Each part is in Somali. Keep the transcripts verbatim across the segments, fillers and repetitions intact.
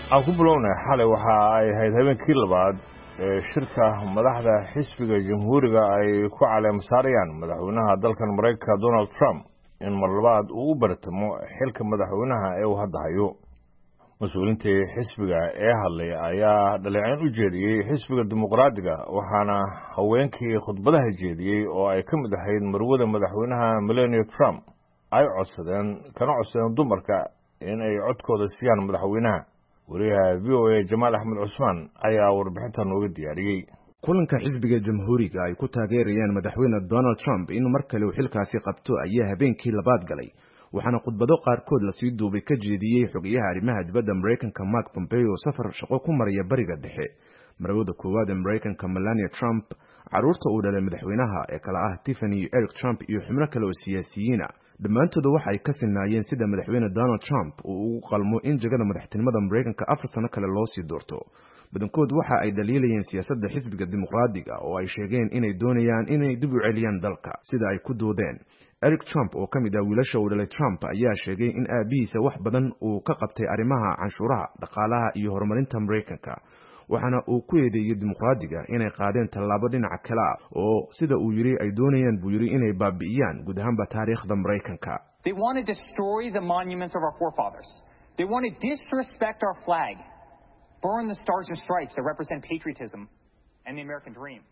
aan ku bilownay xalay waxa ay ahayd habeenkii labaad ee shirka madaxda xisbiga jamhuuriga ay ku caleem saarayaan madaxweynaha dalkan Mareykanka Donald Trump in mar labaad uu u bartamo xilka madaxweynaha ee uu hadda hayo. mas-uuliyiinta xisbiga ee hadlay ayaa dhaleeceyn u jeediyey xisbiga dimuqraadiga waxaana haweenkii khudbadaha jeediyey oo ay ka mid ahayd marwada madaxweynaha Melania Trump ay codsadeen kana codsadeen dumarka in ay codkooda siiyaan madaxweynaha. wariyaha V O A Jamaal Axmed Cusmaan ayaa warbixintan nooga diyaariyey. kulanka xisbiga jamhuuriga ay ku taageerayaan madaxweyne Donald Trump in mar kale uu xilkaasi qabto ayaa habeenkii labaad galay, waxaana khudbado qaarkood la sii duubay ka jeediyey xogayaha arrimaha dibadda Mareykanka Mark Pompeo safar shaqo ku maraya bariga dhexe. marwada koowaad ee Mareykanka Melania Trump, caruurta uu dhalay madaxweynaha ee kala ah Tiffany iyo Eric Trump iyo xubno kale oo siyaasiyiin ah, dhammaantood waxa ay ka sinaayeen sida madaxweyne Donald Trump uu ugu qalmo in jagada madaxtinimada Mareykanka afar sano kale loo sii doorto. badankood waxa ay dhaliilayeen siyaasadda xisbiga dimuqraadiga oo ay sheegeen inay doonayaan inay dib u celiyaan dalka sida ay ku doodeen. Eric Trump oo ka mid ah wiilasha uu dhalay Trump ayaa sheegay in aabihiisa wax badan uu ka qabtay arrimaha canshuuraha, dhaqaalaha iyo horumarinta Mareykanka, waxaana uu ku eedeeyay dimuqraadiga inay qaadeen tallaabo dhinaca kale ah oo sida uu yiri ay doonayaan buu yiri inay baabi'iyaan guud ahaanba taariikhda Mareykanka. They want to destroy the monuments of our forefathers. They want to disrespect our flag, burn the stars and stripes that represent patriotism and the American dream.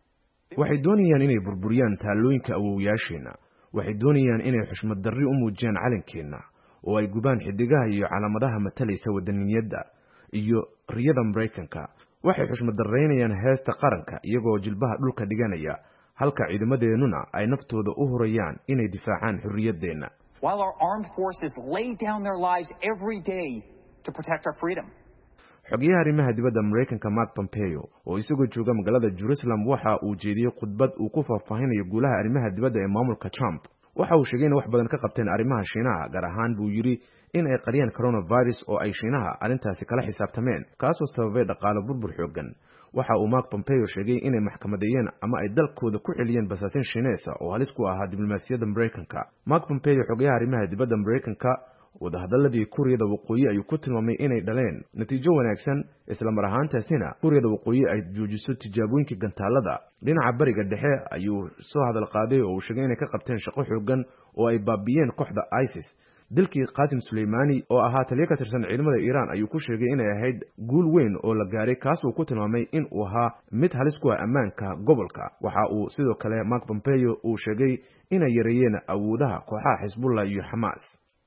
waxay doonayaan inay burburiyaan taallooyinka awowyaasheena, waxay doonayaan inay xushmad darri u muujiyaan calankeena oo ay gubaan xidigaha iyo calaamadaha matalaysa wadaniyadda iyo riyada Mareykanka. waxay xushmad darreynayaan heesta qaranka iyagoo jilbaha dhulka dhiganaya, halka ciidamadeenuna ay naftooda u hurayaan inay difaacaan xurriyadeena. While our armed forces lay down their lives every day to protect our freedom. xogayaha arrimaha dibadda Mareykanka Mark Pompeo oo isagoo jooga magaalada Jerusalem waxa uu jeediyey khudbad uu ku faahfaahinayo guulaha arrimaha dibadda ee maamulka Trump. waxa uu sheegay in wax badan ka qabteen arrimaha Shiinaha, gaar ahaan buu yiri in ay qariyaan coronavirus oo ay Shiinaha arrintaasi kala xisaabtameen, kaasoo sababay dhaqaale burbur xooggan. waxa uu Mark Pompeo sheegay inay maxkamadeeyeen ama ay dalkooda ku celiyeen basaasin Shiinees oo halis ku ahaa diblomaasiyadda Mareykanka. Mark Pompeo xogayaha arrimaha dibadda Mareykanka wadahadaladii Kuuriyada Waqooyi ayuu ku tilmaamay inay dhaleen natiijo wanaagsan, isla mar ahaantaasina Kuuriyada Waqooyi ay joojiso tijaabooyinka gantaalada. dhinaca bariga dhexe ayuu soo hadal qaaday oo uu sheegay inay ka qabteen shaqo xooggan oo ay baabiyeen kooxda ISIS. dilkii Qaasim Suleymani oo ahaa taliye ka tirsan ciidamada Iiraan ayuu ku sheegay inay ahayd guul weyn oo la gaaray, kaas oo ku tilmaamay in uu ahaa mid halis ku ah ammaanka gobolka. waxa uu sidoo kale Mark Pompeo uu sheegay inay yareeyeen awoodaha kooxaha Xisbullah iyo Hamas.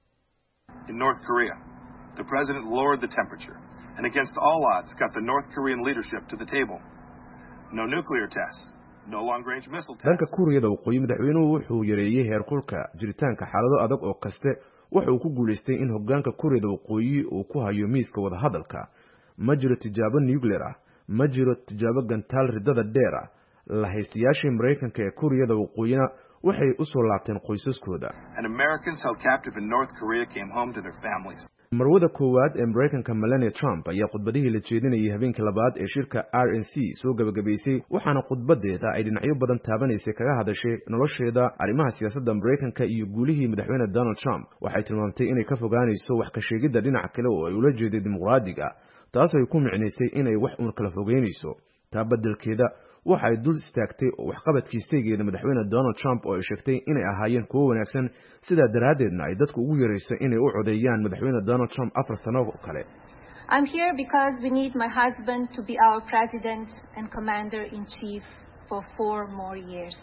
In North Korea, the president lowered the temperature and against all odds got the North Korean leadership to the table. No nuclear tests, no long-range missile tests. Dalka Kuuriyada Waqooyi madaxweynuhu wuxuu yareeyay heerkulka jiritaanka xaalado adag oo kaste, waxa uu ku guuleystay in hoggaanka Kuuriyada Waqooyi uu ku hayo miiska wada hadalka. ma jiro tijaabo nuclear ah, ma jiro tijaabo gantaal ridada dheer ah. la haystayaashii Mareykanka ee Kuuriyada Waqooyina waxay u soo laabteen qoysaskooda. And Americans held captive in North Korea came home to their families. marwada koowaad ee Mareykanka Melania Trump ayaa khudbadihii la jeedinayay habeenkii labaad ee shirka R N C soo gabagabaysay, waxaana khudbadeeda ay dhinacyo badan taabanaysay kaga hadashay nolosheeda, arrimaha siyaasadda Mareykanka iyo guulihii madaxweyne Donald Trump. waxay tilmaamtay inay ka fogaanayso wax ka sheegidda dhinaca kale oo ay ula jeeday dimuqraadiga, taas oo ay ku micnaysay inay wax uun kala fogeynayso. taa beddelkeeda waxay dul istaagtay waxqabadkiisteegeeda madaxweyne Donald Trump oo ay sheegtay inay ahaayeen kuwo wanaagsan, sidaa daraadeedna ay dadku ugu yeeraysay inay u codeeyaan madaxweyne Donald Trump afar sano oo kale. I'm here because we need my husband to be our president and commander-in-chief for four more years.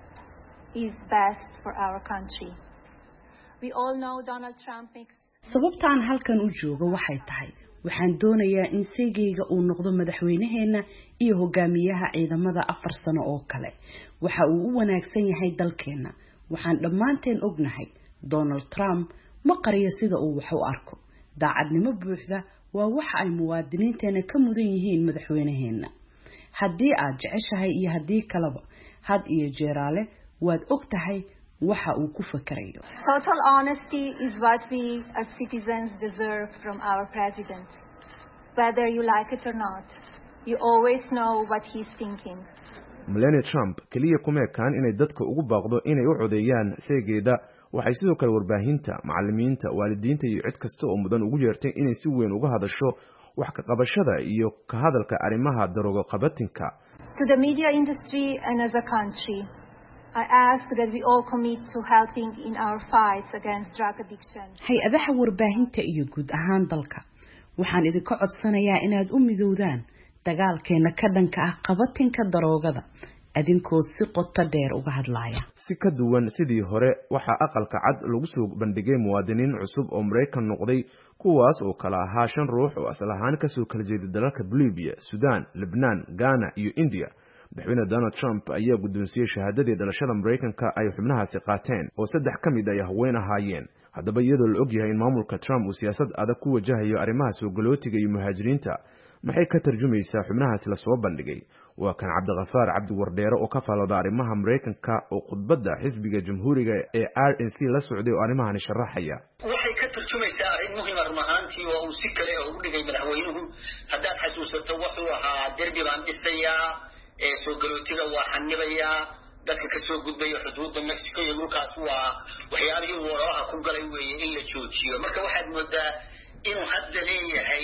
He's best for our country. We all know Donald Trump makes... sababtaan halkan u joogo waxay tahay waxaan doonayaa in seegayga uu noqdo madaxweynaheena iyo hogaamiyaha ciidamada afar sano oo kale. waxa uu u wanaagsan yahay dalkeena. waxaan dhammaanteen ognahay Donald Trump ma qariyo sida uu wax u arko. daacadnimo buuxda waa waxa ay muwaadiniinteena ka mudan yihiin madaxweynaheena. haddii aad jeceshahay iyo haddii kaleba, had iyo jeeraale waad ogtahay waxa uu ku fakarayo. Total honesty is what we as citizens deserve from our president. Whether you like it or not, you always know what he's thinking. Melania Trump kaliya kuma ekaan inay dadka ugu baaqdo inay u codeeyaan seegeeda, waxay sidoo kale warbaahinta, macallimiinta, waalidiinta iyo cid kasta oo mudan ugu yeertay inay si weyn uga hadasho wax ka qabashada iyo ka hadalka arrimaha daroogo qabatinka. To the media industry and as a country, I ask that we all commit to helping in our fights against drug addiction. hay-adaha warbaahinta iyo guud ahaan dalka waxaan idinka codsanayaa inaad u midoodaan dagaalkeena ka dhanka ah qabatinka daroogada adinkoo si qoto dheer uga hadlaya. Si ka duwan sidii hore waxaa aqalka cad lagu soo bandhigay muwaadiniin cusub oo Mareykan noqday kuwaas oo kala ahaa shan ruux oo asal ahaan ka soo kala jeeday dalalka Bolivia, Sudan, Lebanon, Ghana iyo India. madaxweyne Donald Trump ayaa guddoonsiiyay shahaadadii dhalashada Mareykanka ay xubnahaasi qaateen oo saddex ka mid ah haween ahaayeen. haddaba iyadoo la og yahay in maamulka Trump uu siyaasad adag ku wajahayo arrimaha soo galootiga iyo muhaajiriinta, maxay ka tarjumaysaa xubnahaasi la soo bandhigay? waa kan Cabdiqafaar Cabdi Wardheere oo ka faallooda arrimaha Mareykanka oo khudbadda xisbiga Jamhuuriga ee R N C la socday oo arrimahan sharaxaya. waxay ka tarjumaysaa arrin muhiim ah rumaantii oo uu si kale u dhigay madaxweynuhu. haddaad xasuusato wuxuu ahaa derbi baan dhisayaa, ee soo galootiga waa xanibayaa, dadka ka soo gudbaya xuduudda Mexico iyo dhulkaas waa waxyaabihii uu waraha ku galay weeye in la joojiyo. marka waxaad moodaa inuu hadda leeyahay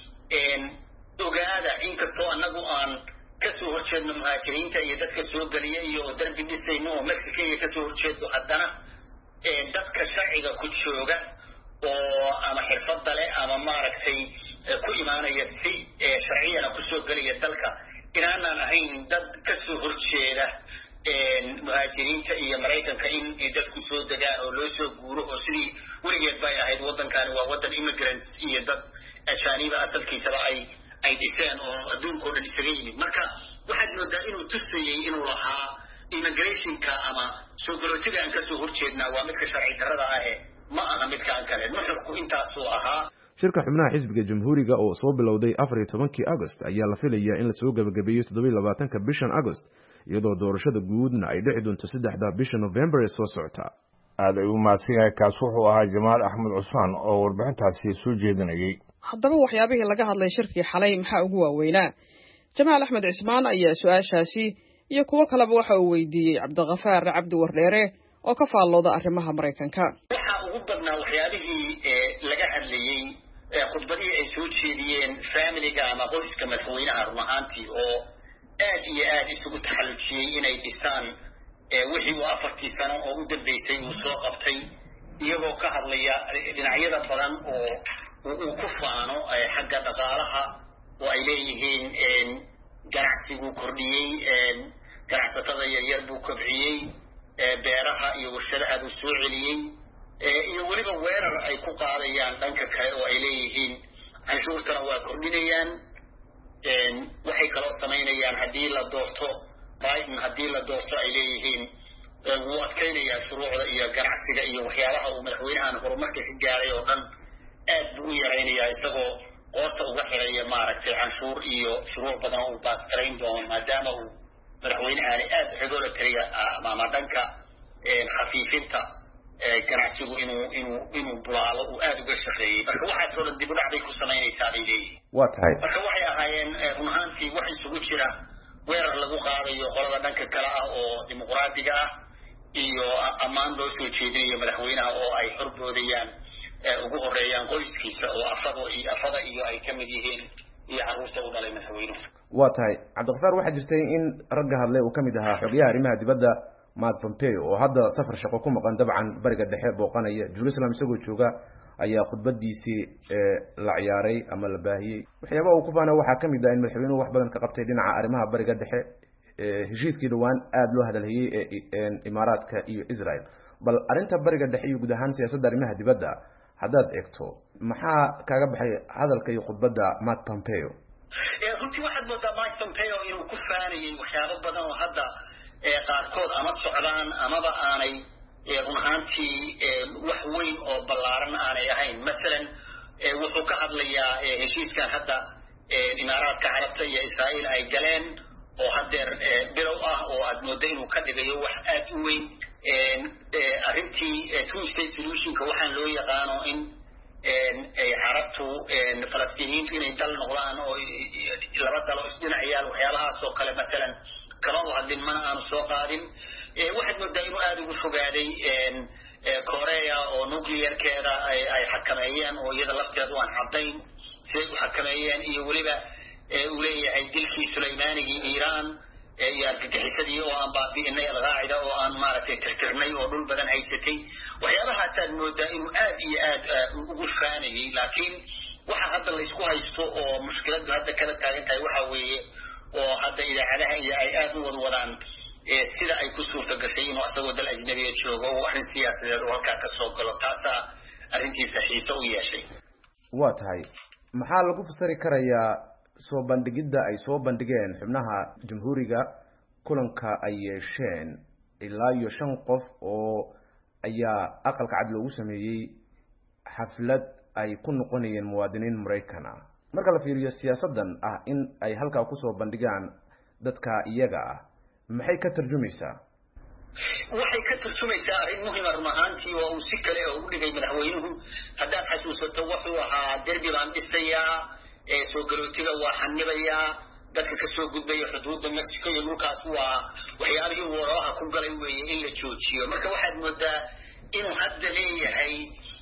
ogaada inkastoo annagu aan kasoo horjeedno muhaajiriinta iyo dadka soo galiya iyo derbi dhisayno oo Mexico iyo kasoo horjeedo, haddana dadka sharciga ku jooga oo ama xirfadda leh ama maaragtay ku imaanaya si sharciyana kusoo galaya dalka inaanaan ahayn dad kasoo horjeeda muhaajiriinta iyo Mareykanka in dadku soo degaan oo loo soo guuro oo sidii weligeed bay ahayd. waddankani waa waddan immigrants iyo dad ajaaniba asalkiisaba ay ay dhiseen oo adduunka oo dhan isaga yimid. marka waxaad moodaa inuu tusayay inuu lahaa immigrationka ama soo galootiga aan kasoo horjeednaa waa midka sharci darrada ah ee ma aha midkaan kale. nuxurku intaasuu ahaa. shirka xubnaha xisbiga Jamhuuriga oo soo bilowday afar iyo tobankii August ayaa la filayaa in la soo gabagabeeyo toddoba iyo labaatanka bishan August, iyadoo doorashada guudna ay dhici doonto saddexda bisha November ee soo socota. aad ay u mahadsan yahay. kaas wuxuu ahaa Jamaal Axmed Cusmaan oo warbixintaasi soo jeedinayay. haddaba waxyaabihii laga hadlay shirkii xalay maxaa ugu waaweynaa? Jamaal Axmed Cusmaan ayaa su-aashaasi iyo kuwo kaleba waxa uu weydiiyey Cabdiqafaar Cabdi Wardheere oo ka faallooda arrimaha Mareykanka. waxaa ugu badnaa waxyaabihii laga hadlayay khudbadii ay soo jeediyeen familiga ama qoyska madaxweynaha run ahaantii oo aad iyo aad isugu taxallujiyey inay dhisaan wixii uu afartii sano oo u dambeysay uu soo qabtay, iyagoo ka hadlaya dhinacyada badan oo uu ku faano xagga dhaqaalaha oo ay leeyihiin ganacsigu kordhiyey, ganacsatada yaryar buu kobciyey, beeraha iyo warshadaha buu soo celiyey, iyo weliba weerar ay ku qaadayaan dhanka kale oo ay leeyihiin canshuurtana waa kordhinayaan. waxay kaloo samaynayaan haddii la doorto Biden haddii la doorto ay leeyihiin wuu adkaynayaa shuruucda iyo ganacsiga iyo waxyaabaha uu madaxweynahan horumarka ka gaaray oo dhan aad buu u yaraynayaa, isagoo qoorta uga xiraya maaragtay canshuur iyo shuruuc badan oo uu baas-garayn doono maadaama uu madaxweynahani aad regulatoryga ama dhanka khafiifinta ganacsigu inuu inuu inuu bulaalo uu aad uga shaqeeyey. marka waxaasoo dhan dib u dhac bay ku samaynaysaa bay leeyihiin. waa tahay marka waxay ahaayeen run ahaantii wax isugu jira weerar lagu qaadayo qolada dhanka kale ah oo dimuqraadiga ah iyo ammaan loo soo jeedinayo madaxweynaha oo ay horboodayaan ugu horeeyaan qoyskiisa oo afado iyo afada iyo ay ka mid yihiin iyo carruurta u dhalay madaxweynuhu. waa tahay Cabdiqafaar, waxaa jirtay in ragga hadlay uu ka mid ahaa xogayaha arrimaha dibadda Mike Pompeo oo hadda safar shaqo ku maqan dabcan bariga dhexe booqanaya Jerusalem isagoo jooga ayaa khudbadiisii la ciyaaray ama la baahiyey. waxyaabaha uu ku faana waxaa ka mid ah in madaxweynuhu wax badan ka qabtay dhinaca arrimaha bariga dhexe, heshiiskii dhawaan aad loo hadalhayey ee Imaaraadka iyo Israel. bal arrinta bariga dhexe iyo guud ahaan siyaasadda arrimaha dibadda haddaad eegto maxaa kaaga baxay hadalka iyo khudbadda Mike Pompeo? runtii waxaad moodaa Mike Pompeo inuu ku faanayay waxyaabo badan oo hadda qaarkood ama socdaan amaba aanay run ahaantii wax weyn oo ballaaran aanay ahayn. masalan wuxuu ka hadlayaa heshiiskan hadda Imaaraadka Carabta iyo Israa'iil ay galeen oo haddeer bilow ah oo aad moodo inuu ka dhigayo wax aad u weyn. arrintii two state solutionka waxaan loo yaqaano in carabtu falastiiniyiintu inay dal noqdaan oo laba dalo isdhinacayaal waxyaabahaas oo kale masalan kama u hadlin mana aanu soo qaadin waxaad moodaa inuu aada ugu fogaaday korea oo nuclearkeeda ay xakameeyeen oo iyada lafteedu aan caddayn siday u xakameeyeen iyo weliba uu leeyahay dilkii sulaymaanigii iiraan iyo argagixisadii oo aan baabi'inay alqaacida oo aan maaragtay tirtirnay oo dhul badan haysatay waxyaabahaasaad moodaa inuu aad iyo aad ugu faanayay laakiin waxa hadda laysku haysto oo mushkiladu hadda kala taagan tahay waxa weeye oo hadda idaacadaha iyo ay aad u wadwadaan sida ay ku suurta gashay inuu asagoo dal ajnabiya joogo oo arrin siyaasadeed oo halkaa ka soo galo taasaa arrintiisa xiise u yeeshay waa tahay maxaa lagu fasiri karayaa soo bandhigidda ay soo bandhigeen xubnaha jamhuuriga kulanka ay yeesheen ilaa iyo shan qof oo ayaa aqalka cad loogu sameeyey xaflad ay ku noqonayeen muwaadiniin maraykan ah marka la fiiriyo siyaasadan ah in ay halkaa kusoo bandhigaan dadka iyaga ah maxay ka tarjumaysaa waxay ka tarjumaysaa arrin muhima run ahaantii oo uu si kale ugu dhigay madaxweynuhu haddaad xasuusato wuxuu ahaa derbi baan dhisayaa soo galootiga waa xanibayaa dadka kasoo gudbaya xuduudda mexico iyo dhulkaas waa waxyaabihii waraha ku galay weeye in la joojiyo marka waxaad moodaa inuu hadda leeyahay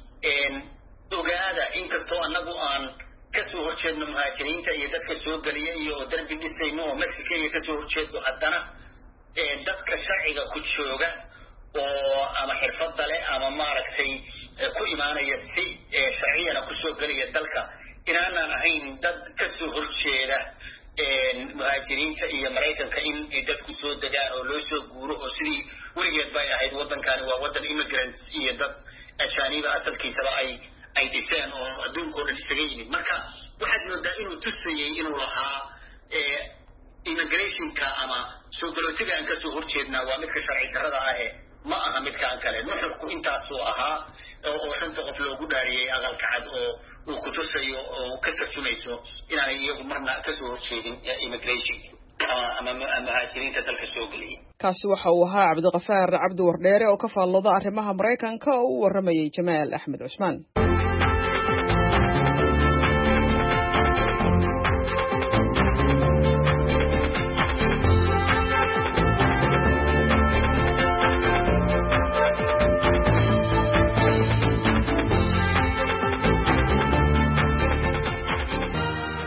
ogaada inkastoo annagu aan kasoo horjeedno muhaajiriinta iyo dadka soo geliya iyo derbi dhisayno oo mexico iyo kasoo horjeedo haddana dadka sharciga ku jooga oo ama xirfadda leh ama maaragtay ku imaanaya si sharciyana kusoo gelaya dalka inaanaan ahayn dad kasoo horjeeda muhaajiriinta iyo maraykanka in dadku soo degaan oo loo soo guuro oo sidii weligeed bay ahayd waddankani waa waddan immigrants iyo dad ajaaniba asalkiisaba ay ay dhiseen oo adduunkao dhan isaga yimid marka waxaad moodaa inuu tusayey inuu lahaa immigrationka ama soo galootiga aan kasoo horjeednaa waa midka sharci darrada ahe ma aha midkaan kale nuxurku intaasuu ahaa oo shanta qof loogu dhaariyey aqalka cad oo uu ku tusayo oo ka tarjumayso inaanay iyagu marna kasoo horjeedin immigration ama muhaajiriinta dalka soo geliyay kaasi waxa uu ahaa cabdiqafaar cabdi wardheere oo ka faallooda arrimaha maraykanka oo u waramayay jamaal axmed cusmaan